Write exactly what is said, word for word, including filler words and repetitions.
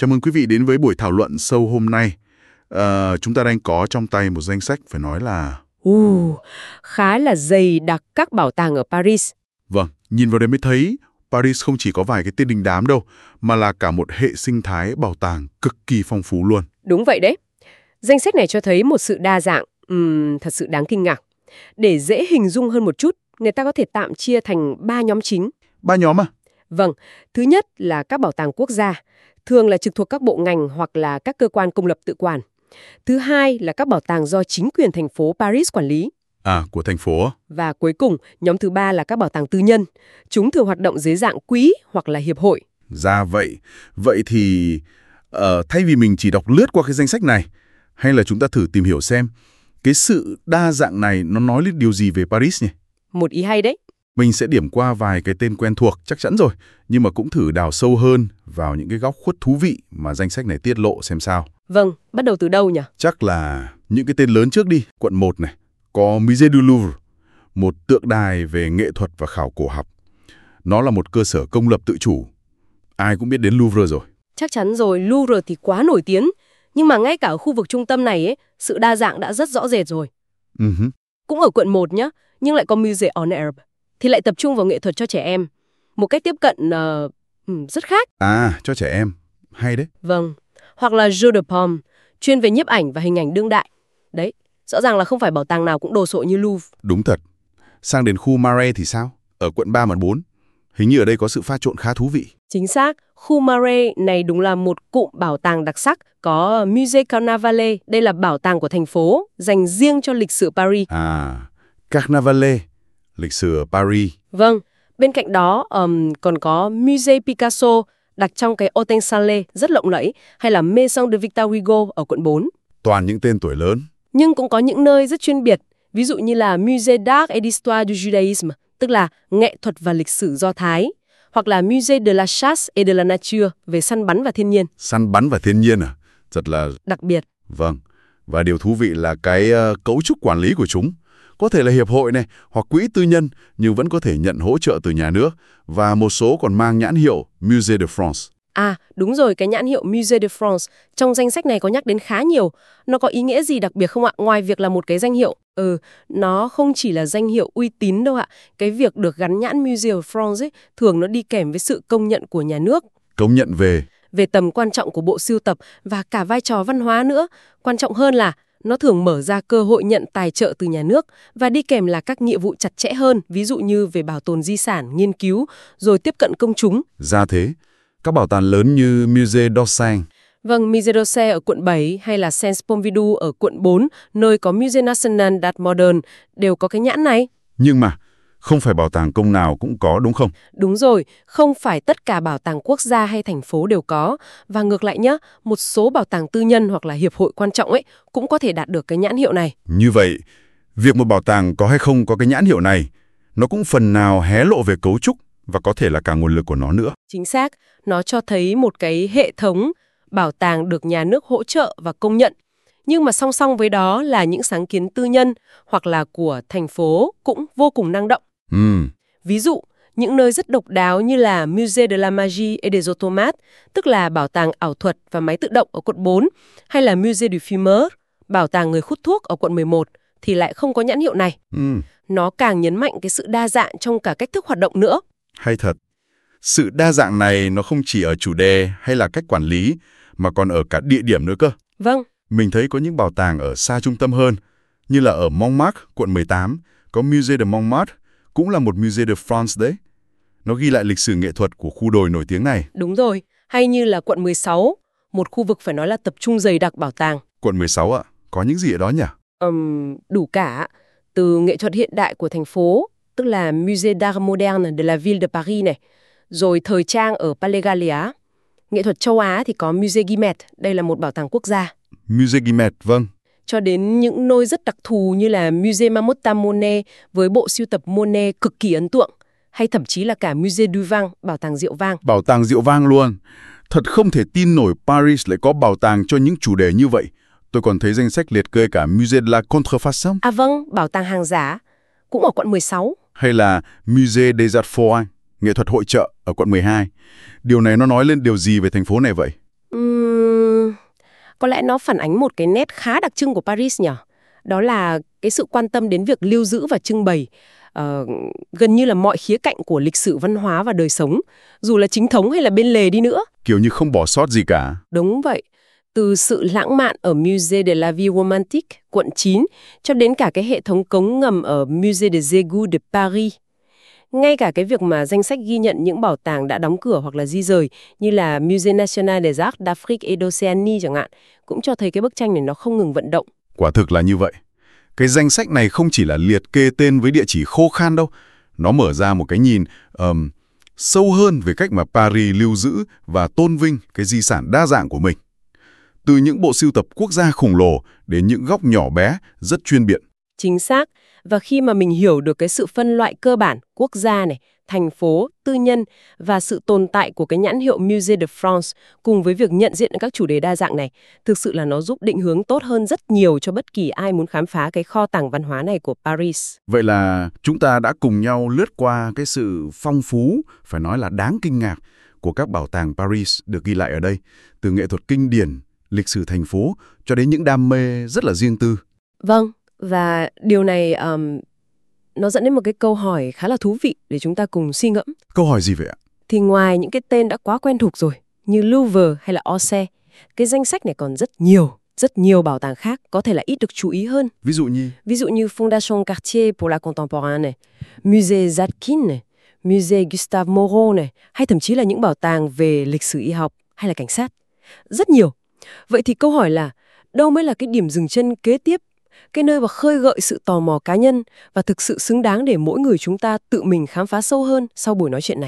Chào mừng quý vị đến với buổi thảo luận sâu hôm nay. Ờ, chúng ta đang có trong tay một danh sách phải nói là... Uh, khá là dày đặc các bảo tàng ở Paris. Vâng, nhìn vào đây mới thấy Paris không chỉ có vài cái tên đình đám đâu, mà là cả một hệ sinh thái bảo tàng cực kỳ phong phú luôn. Đúng vậy đấy. Danh sách này cho thấy một sự đa dạng, um, thật sự đáng kinh ngạc. Để dễ hình dung hơn một chút, người ta có thể tạm chia thành ba nhóm chính. Ba nhóm à? Vâng, thứ nhất là các bảo tàng quốc gia, thường là trực thuộc các bộ ngành hoặc là các cơ quan công lập tự quản. Thứ hai là các bảo tàng do chính quyền thành phố Paris quản lý. À, của thành phố. Và cuối cùng, nhóm thứ ba là các bảo tàng tư nhân. Chúng thường hoạt động dưới dạng quỹ hoặc là hiệp hội. Ra vậy. Vậy thì uh, thay vì mình chỉ đọc lướt qua cái danh sách này, hay là chúng ta thử tìm hiểu xem cái sự đa dạng này nó nói lên điều gì về Paris nhỉ? Một ý hay đấy. Mình sẽ điểm qua vài cái tên quen thuộc chắc chắn rồi, nhưng mà cũng thử đào sâu hơn vào những cái góc khuất thú vị mà danh sách này tiết lộ xem sao. Vâng, bắt đầu từ đâu nhỉ? Chắc là những cái tên lớn trước đi. Quận một này, có Musée du Louvre, một tượng đài về nghệ thuật và khảo cổ học. Nó là một cơ sở công lập tự chủ. Ai cũng biết đến Louvre rồi. Chắc chắn rồi, Louvre thì quá nổi tiếng. Nhưng mà ngay cả ở khu vực trung tâm này, ấy, sự đa dạng đã rất rõ rệt rồi. Uh-huh. Cũng ở quận một nhá, nhưng lại có Musée en Herbe, thì lại tập trung vào nghệ thuật cho trẻ em. Một cách tiếp cận uh, rất khác. À, cho trẻ em. Hay đấy. Vâng. Hoặc là Jeu de Paume, chuyên về nhiếp ảnh và hình ảnh đương đại. Đấy, rõ ràng là không phải bảo tàng nào cũng đồ sộ như Louvre. Đúng thật. Sang đến khu Marais thì sao? Ở quận ba mà bốn. Hình như ở đây có sự pha trộn khá thú vị. Chính xác, khu Marais này đúng là một cụm bảo tàng đặc sắc. Có Musée Carnavalet, đây là bảo tàng của thành phố, dành riêng cho lịch sử Paris. À, Carnavalet, lịch sử Paris. Vâng, bên cạnh đó um, còn có Musée Picasso, đặt trong cái Hôtel Salé rất lộng lẫy, hay là Maison de Victor Hugo ở quận bốn. Toàn những tên tuổi lớn. Nhưng cũng có những nơi rất chuyên biệt, ví dụ như là Musée d'Art et d'Histoire du Judaïsme, tức là nghệ thuật và lịch sử Do Thái, hoặc là Musée de la Chasse et de la Nature về săn bắn và thiên nhiên. Săn bắn và thiên nhiên à? Thật là... đặc biệt. Vâng, và điều thú vị là cái uh, cấu trúc quản lý của chúng. Có thể là hiệp hội này, hoặc quỹ tư nhân, nhưng vẫn có thể nhận hỗ trợ từ nhà nước, và một số còn mang nhãn hiệu Musée de France. À, đúng rồi, cái nhãn hiệu Musée de France trong danh sách này có nhắc đến khá nhiều. Nó có ý nghĩa gì đặc biệt không ạ? Ngoài việc là một cái danh hiệu, ừ, nó không chỉ là danh hiệu uy tín đâu ạ. Cái việc được gắn nhãn Musée de France ấy, thường nó đi kèm với sự công nhận của nhà nước. Công nhận về? Về tầm quan trọng của bộ sưu tập và cả vai trò văn hóa nữa. Quan trọng hơn là nó thường mở ra cơ hội nhận tài trợ từ nhà nước và đi kèm là các nghĩa vụ chặt chẽ hơn, ví dụ như về bảo tồn di sản, nghiên cứu, rồi tiếp cận công chúng. Ra thế. Các bảo tàng lớn như Musée d'Orsay. Vâng, Musée d'Orsay ở quận bảy hay là Centre Pompidou ở quận bốn, nơi có Musée National d'Art Moderne, đều có cái nhãn này. Nhưng mà, không phải bảo tàng công nào cũng có đúng không? Đúng rồi, không phải tất cả bảo tàng quốc gia hay thành phố đều có. Và ngược lại nhé, một số bảo tàng tư nhân hoặc là hiệp hội quan trọng ấy cũng có thể đạt được cái nhãn hiệu này. Như vậy, việc một bảo tàng có hay không có cái nhãn hiệu này, nó cũng phần nào hé lộ về cấu trúc và có thể là cả nguồn lực của nó nữa. Chính xác, nó cho thấy một cái hệ thống bảo tàng được nhà nước hỗ trợ và công nhận. Nhưng mà song song với đó là những sáng kiến tư nhân hoặc là của thành phố cũng vô cùng năng động. Ừ. Ví dụ, những nơi rất độc đáo như là Musée de la Magie et des Automates, tức là bảo tàng ảo thuật và máy tự động ở quận bốn, hay là Musée du Fumeur, bảo tàng người hút thuốc ở quận mười một, thì lại không có nhãn hiệu này. Ừ. Nó càng nhấn mạnh cái sự đa dạng trong cả cách thức hoạt động nữa. Hay thật. Sự đa dạng này nó không chỉ ở chủ đề hay là cách quản lý, mà còn ở cả địa điểm nữa cơ. Vâng. Mình thấy có những bảo tàng ở xa trung tâm hơn, như là ở Montmartre, quận mười tám, có Musée de Montmartre, cũng là một Musée de France đấy. Nó ghi lại lịch sử nghệ thuật của khu đồi nổi tiếng này. Đúng rồi. Hay như là quận mười sáu, một khu vực phải nói là tập trung dày đặc bảo tàng. Quận mười sáu ạ, có những gì ở đó nhỉ? Um, đủ cả. Từ nghệ thuật hiện đại của thành phố, tức là Musée d'Art Moderne de la Ville de Paris này, rồi thời trang ở Palais Galliard. Nghệ thuật châu Á thì có Musée Guimet, đây là một bảo tàng quốc gia. Musée Guimet, vâng. Cho đến những nơi rất đặc thù như là Musée Marmottan Monet với bộ sưu tập Monet cực kỳ ấn tượng, hay thậm chí là cả Musée du Vin, bảo tàng rượu vang. Bảo tàng rượu vang luôn. Thật không thể tin nổi Paris lại có bảo tàng cho những chủ đề như vậy. Tôi còn thấy danh sách liệt kê cả Musée de la Contrefaçon. À vâng, bảo tàng hàng giả, cũng ở quận mười sáu. Hay là Musée des Arts Forains, nghệ thuật hội chợ ở quận mười hai. Điều này nó nói lên điều gì về thành phố này vậy? Uhm, Có lẽ nó phản ánh một cái nét khá đặc trưng của Paris nhỉ? Đó là cái sự quan tâm đến việc lưu giữ và trưng bày uh, gần như là mọi khía cạnh của lịch sử văn hóa và đời sống, dù là chính thống hay là bên lề đi nữa. Kiểu như không bỏ sót gì cả. Đúng vậy. Từ sự lãng mạn ở Musée de la Ville Romantique, quận chín, cho đến cả cái hệ thống cống ngầm ở Musée des Égouts de Paris. Ngay cả cái việc mà danh sách ghi nhận những bảo tàng đã đóng cửa hoặc là di rời như là Musée National des Arts d'Afrique et d'Océanie chẳng hạn, cũng cho thấy cái bức tranh này nó không ngừng vận động. Quả thực là như vậy. Cái danh sách này không chỉ là liệt kê tên với địa chỉ khô khan đâu. Nó mở ra một cái nhìn um, sâu hơn về cách mà Paris lưu giữ và tôn vinh cái di sản đa dạng của mình. Từ những bộ sưu tập quốc gia khổng lồ đến những góc nhỏ bé rất chuyên biệt. Chính xác. Và khi mà mình hiểu được cái sự phân loại cơ bản quốc gia này, thành phố, tư nhân và sự tồn tại của cái nhãn hiệu Musée de France cùng với việc nhận diện các chủ đề đa dạng này, thực sự là nó giúp định hướng tốt hơn rất nhiều cho bất kỳ ai muốn khám phá cái kho tàng văn hóa này của Paris. Vậy là chúng ta đã cùng nhau lướt qua cái sự phong phú, phải nói là đáng kinh ngạc, của các bảo tàng Paris được ghi lại ở đây, từ nghệ thuật kinh điển, lịch sử thành phố cho đến những đam mê rất là riêng tư. Vâng, và điều này um, nó dẫn đến một cái câu hỏi khá là thú vị để chúng ta cùng suy ngẫm. Câu hỏi gì vậy ạ? Thì ngoài những cái tên đã quá quen thuộc rồi, như Louvre hay là Orsay, cái danh sách này còn rất nhiều, rất nhiều bảo tàng khác có thể là ít được chú ý hơn. Ví dụ như? Ví dụ như Fondation Cartier pour la Contemporaine này, Musée Zadkine này, Musée Gustave Moreau này, hay thậm chí là những bảo tàng về lịch sử y học hay là cảnh sát. Rất nhiều. Vậy thì câu hỏi là, đâu mới là cái điểm dừng chân kế tiếp? Cái nơi mà khơi gợi sự tò mò cá nhân và thực sự xứng đáng để mỗi người chúng ta tự mình khám phá sâu hơn sau buổi nói chuyện này.